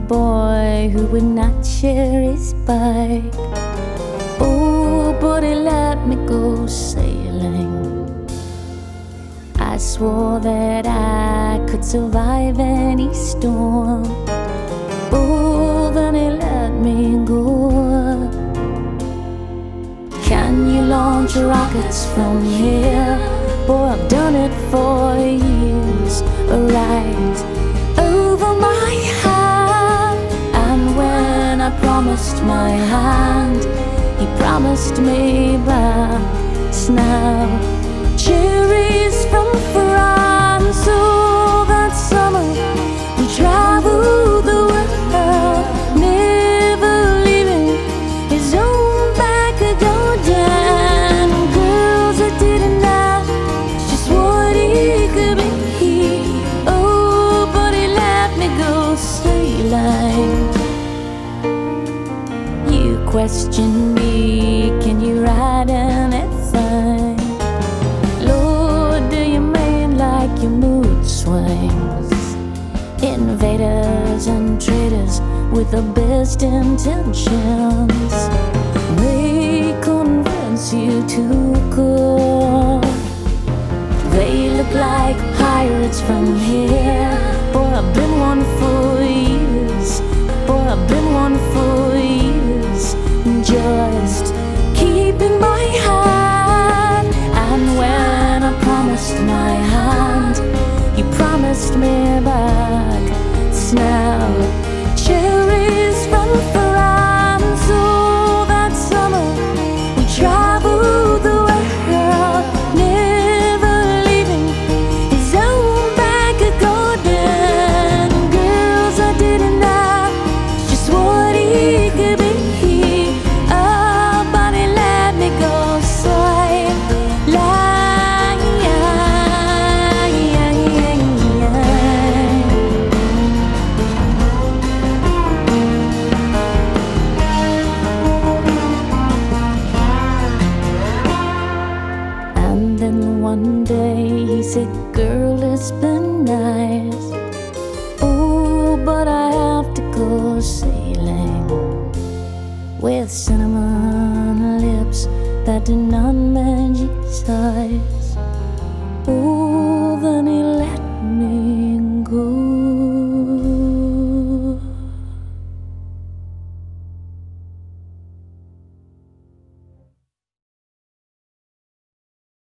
boy who would not share his bike. Oh, but he let me go sailing. I swore that I could survive any storm. Oh, then he let me go. Can you launch rockets from here? Boy, I've done it for years. Right over my head. And when I promised my hand, he promised me back. Now cherries from France. Oh, that summer we traveled the world, never leaving his own back garden. Girls that didn't know just what he could be. Oh, but he let me go sailing. You question me, can you ride anything? Lord, do you mean like your mood swings? Invaders and traitors with the best intentions may convince you to go. They look like pirates from here. Boy, I've been one for years. Boy, I've been one for years. Just keeping my hand. And when I promised my hand, you promised me back. Now cherries from France. Oh, that summer we traveled the world, never leaving his own back garden. Girls, I didn't know just what he could be. Oh, but he let me go sailing. And then one day he said, girl, it's been nice. Oh, but I have to go sailing with cinnamon lips that do not match his eyes.